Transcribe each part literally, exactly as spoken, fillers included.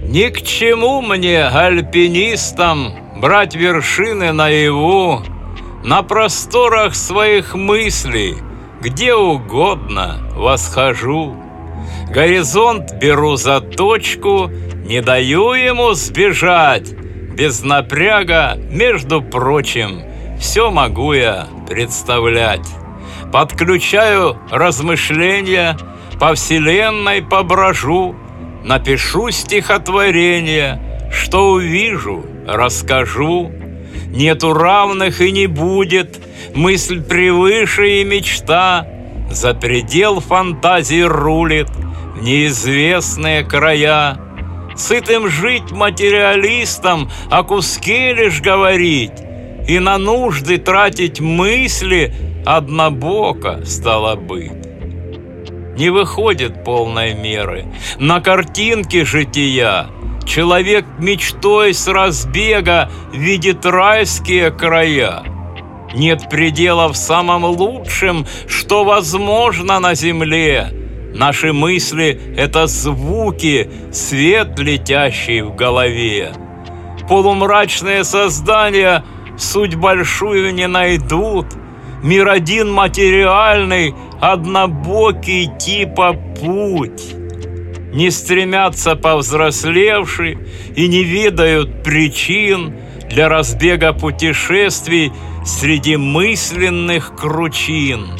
Ни к чему мне, альпинистам, брать вершины наяву. На просторах своих мыслей, где угодно восхожу. Горизонт беру за точку, не даю ему сбежать. Без напряга, между прочим, все могу я представлять. Подключаю размышления, по вселенной поброжу, напишу стихотворение, что увижу, расскажу. Нету равных и не будет, мысль превыше и мечта. За предел фантазии рулит в неизвестные края. Сытым жить материалистам, о куске лишь говорить, и на нужды тратить мысли однобоко стало быть. Не выходит полной меры на картинке жития. Человек мечтой с разбега видит райские края. Нет предела в самом лучшем, что возможно на земле. Наши мысли — это звуки, свет, летящий в голове. Полумрачные создания суть большую не найдут. Мир один материальный, однобокий типа путь. Не стремятся повзрослевшие и не ведают причин для разбега путешествий среди мысленных кручин.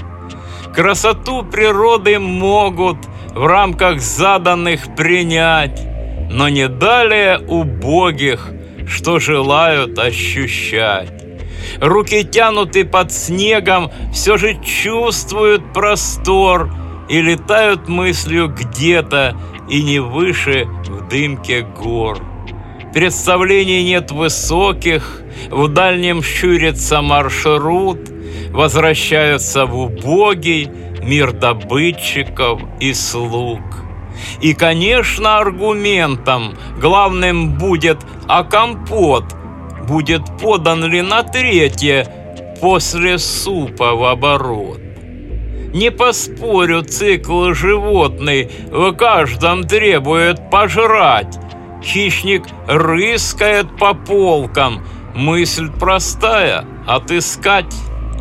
Красоту природы могут в рамках заданных принять, но не далее убогих, что желают ощущать. Руки тянуты под снегом, все же чувствуют простор и летают мыслью где-то и не выше в дымке гор. Представлений нет высоких, в дальнем щурится маршрут, возвращаются в убогий мир добытчиков и слуг. И, конечно, аргументом главным будет, а компот будет подан ли на третье после супа в оборот. Не поспорю, цикл животный в каждом требует пожрать. Хищник рыскает по полкам, мысль простая — отыскать.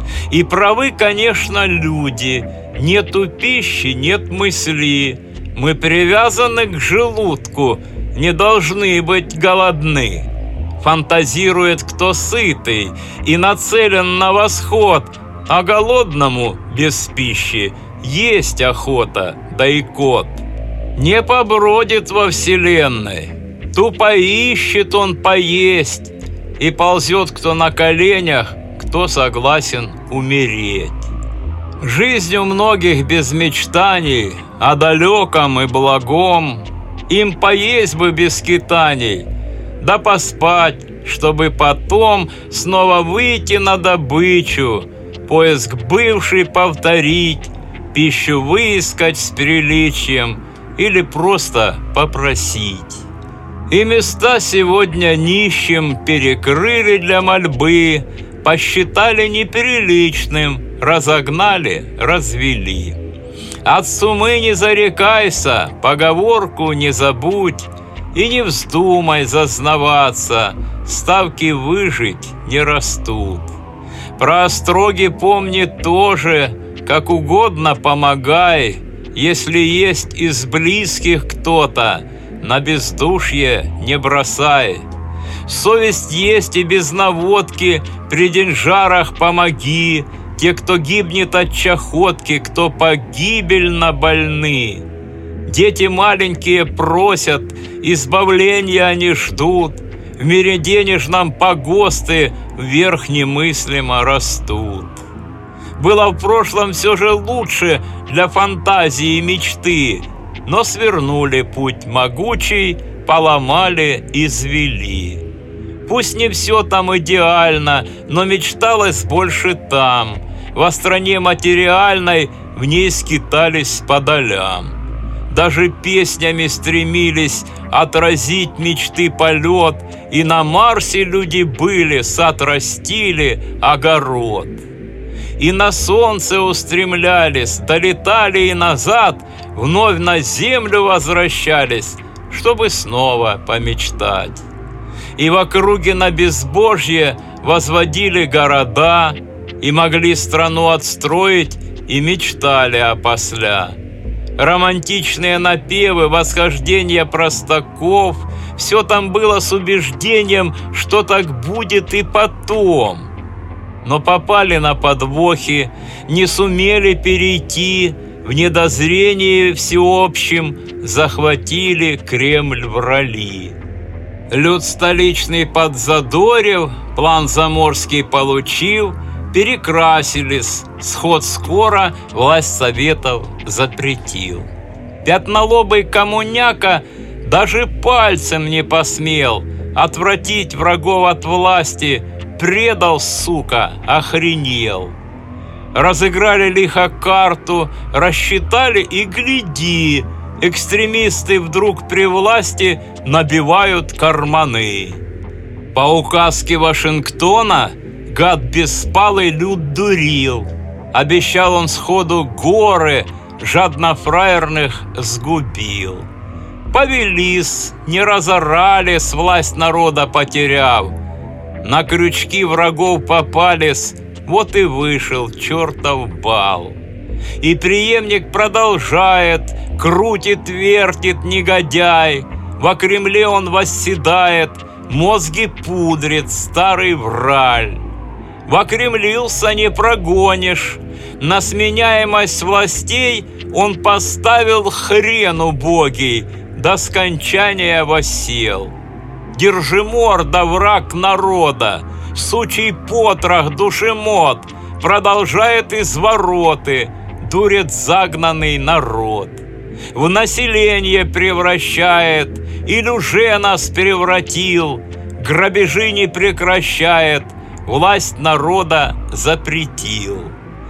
И правы, конечно, люди, нету пищи, нет мысли. Мы привязаны к желудку, не должны быть голодны. Фантазирует кто сытый и нацелен на восход, а голодному без пищи есть охота, да и кот. Не побродит во вселенной, тупо ищет он поесть, и ползет кто на коленях, кто согласен умереть. Жизнь у многих без мечтаний о далеком и благом. Им поесть бы без скитаний, да поспать, чтобы потом снова выйти на добычу, поиск бывший повторить, пищу выискать с приличием или просто попросить. И места сегодня нищим перекрыли для мольбы, посчитали неприличным, разогнали, развели. От сумы не зарекайся, поговорку не забудь, и не вздумай зазнаваться, ставки выжить не растут. Про остроги помни тоже, как угодно помогай, если есть из близких кто-то, на бездушье не бросай. Совесть есть и без наводки, при деньжарах помоги. Те, кто гибнет от чахотки, кто погибельно больны. Дети маленькие просят, избавления они ждут. В мире денежном погосты вверх немыслимо растут. Было в прошлом все же лучше для фантазии и мечты, но свернули путь могучий, поломали, извели. Пусть не все там идеально, но мечталось больше там. Во стране материальной в ней скитались по долям. Даже песнями стремились отразить мечты полет, и на Марсе люди были, сад растили, огород. И на солнце устремлялись, долетали и назад, вновь на землю возвращались, чтобы снова помечтать. И в округе на безбожье возводили города, и могли страну отстроить, и мечтали опосля. Романтичные напевы, восхождения простаков — все там было с убеждением, что так будет и потом. Но попали на подвохи, не сумели перейти, в недозрении всеобщем захватили Кремль врали. Люд столичный подзадорив, план заморский получив, перекрасились, сход скоро власть советов запретил. Пятнолобый коммуняка даже пальцем не посмел отвратить врагов от власти, предал, сука, охренел. Разыграли лихо карту, рассчитали и гляди, экстремисты вдруг при власти набивают карманы. По указке Вашингтона гад беспалый люд дурил, обещал он сходу горы, жадно фраерных сгубил. Повелись, не разорались, власть народа потеряв, на крючки врагов попались, вот и вышел чертов бал. И преемник продолжает, крутит, вертит негодяй, во Кремле он восседает, мозги пудрит старый враль. Вокремлился не прогонишь, на сменяемость властей он поставил хрен убогий, до скончания воссел. Держиморда, враг народа, сучий потрох, душемот, продолжает извороты, дурит загнанный народ. В население превращает, или уже нас превратил, грабежи не прекращает, власть народа запретил.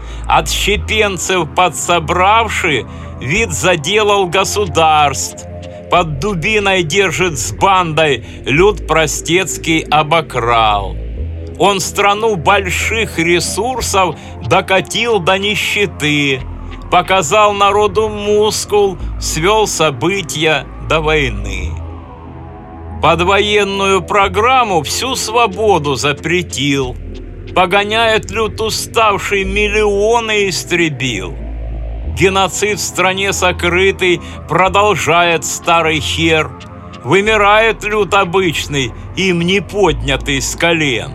Отщепенцев подсобравши, вид заделал государств, под дубиной держит с бандой, люд простецкий обокрал. Он страну больших ресурсов докатил до нищеты, показал народу мускул, свел события до войны. Под военную программу всю свободу запретил, погоняет люд уставший, миллионы истребил. Геноцид в стране сокрытый продолжает старый хер, вымирает люд обычный, им не поднятый с колен.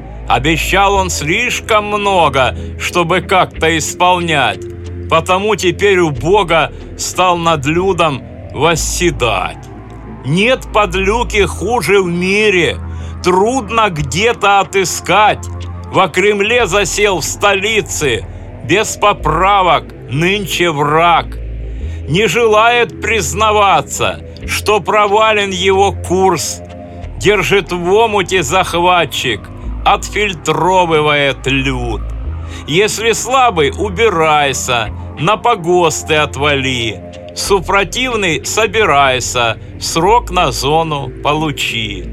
Обещал он слишком много, чтобы как-то исполнять, потому теперь у Бога стал над людом восседать. Нет подлюки хуже в мире, трудно где-то отыскать. Во Кремле засел в столице, без поправок нынче враг. Не желает признаваться, что провален его курс. Держит в омуте захватчик, отфильтровывает люд. Если слабый, убирайся, на погосты отвали. Супротивный, собирайся, срок на зону получи.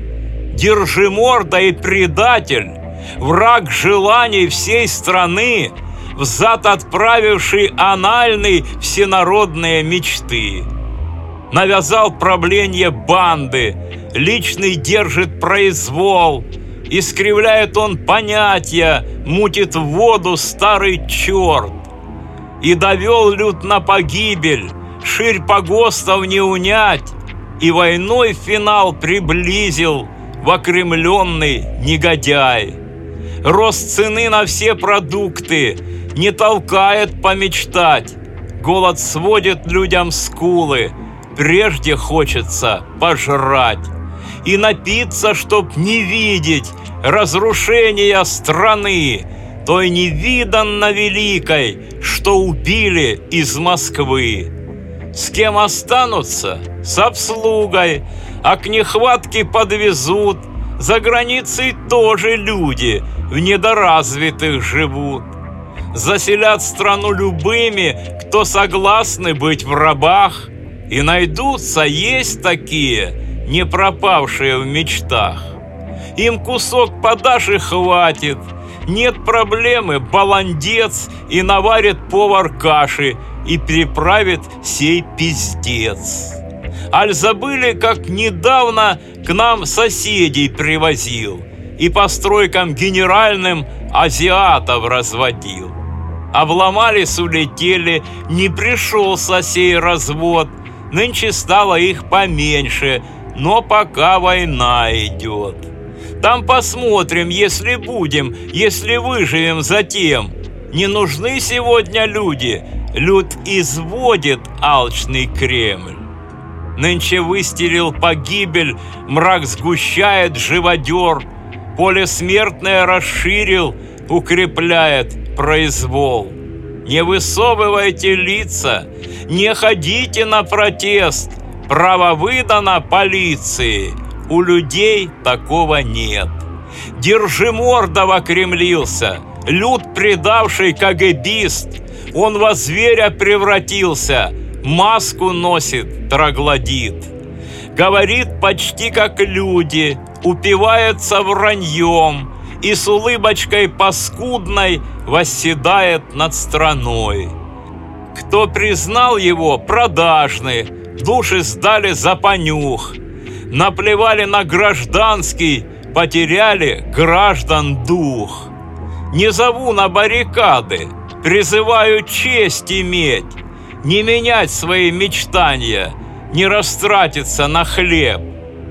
Держиморда и предатель, враг желаний всей страны, взад отправивший анальный всенародные мечты. Навязал правление банды, личный держит произвол, искривляет он понятия, мутит в воду старый черт. И довел люд на погибель, ширь погостов не унять, и войной финал приблизил вокремленный негодяй. Рост цены на все продукты не толкает помечтать, голод сводит людям скулы, прежде хочется пожрать и напиться, чтоб не видеть разрушения страны, той невиданно великой, что убили из Москвы. С кем останутся? С обслугой, а к нехватке подвезут. За границей тоже люди в недоразвитых живут. Заселят страну любыми, кто согласны быть в рабах, и найдутся, есть такие, не пропавшие в мечтах. Им кусок подашь и хватит, нет проблемы, баландец, и наварит повар каши, и приправит сей пиздец. Аль забыли, как недавно к нам соседей привозил и по стройкам генеральным азиатов разводил. Обломались, улетели, не пришелся сей развод. Нынче стало их поменьше, но пока война идет. Там посмотрим, если будем, если выживем затем. Не нужны сегодня люди, люд изводит алчный Кремль. Нынче выстелил погибель, мрак сгущает живодер, поле смертное расширил, укрепляет произвол. Не высовывайте лица, не ходите на протест, право выдано полиции, у людей такого нет. Держимордов окремлился, люд предавший кагебист, он во зверя превратился, маску носит троглодит. Говорит почти как люди, упивается враньем и с улыбочкой паскудной восседает над страной. Кто признал его, продажны, души сдали за понюх, наплевали на гражданский, потеряли граждан дух. Не зову на баррикады, призываю честь иметь, не менять свои мечтания, не растратиться на хлеб.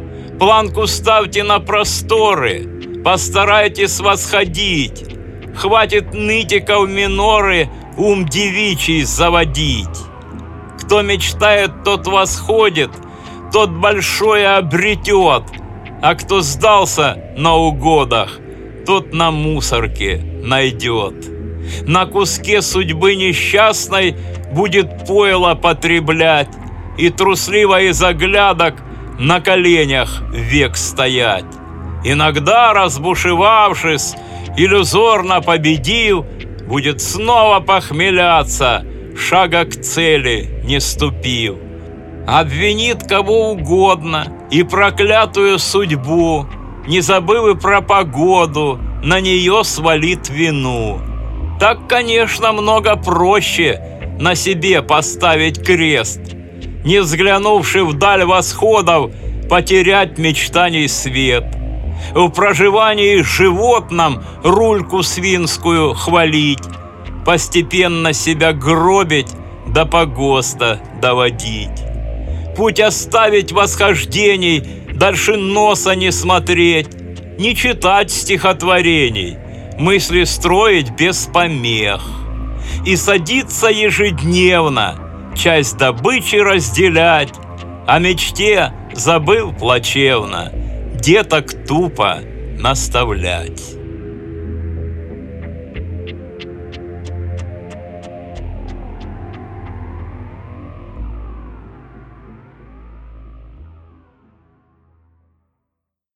Планку ставьте на просторы, постарайтесь восходить, хватит нытиков миноры ум девичий заводить. Кто мечтает, тот восходит, тот большое обретет, а кто сдался на угодах, тот на мусорке найдет. На куске судьбы несчастной будет пойло потреблять и трусливо из оглядок на коленях век стоять. Иногда, разбушевавшись, иллюзорно победив, будет снова похмеляться, шага к цели не ступив. Обвинит кого угодно и проклятую судьбу, не забыв и про погоду, на нее свалит вину. Так, конечно, много проще на себе поставить крест, не взглянувши вдаль восходов, потерять мечтаний свет. В проживании животном рульку свинскую хвалить, постепенно себя гробить, до погоста доводить. Путь оставить восхождений, дальше носа не смотреть, не читать стихотворений, мысли строить без помех. И садиться ежедневно, часть добычи разделять, о мечте забыл плачевно, деток тупо наставлять.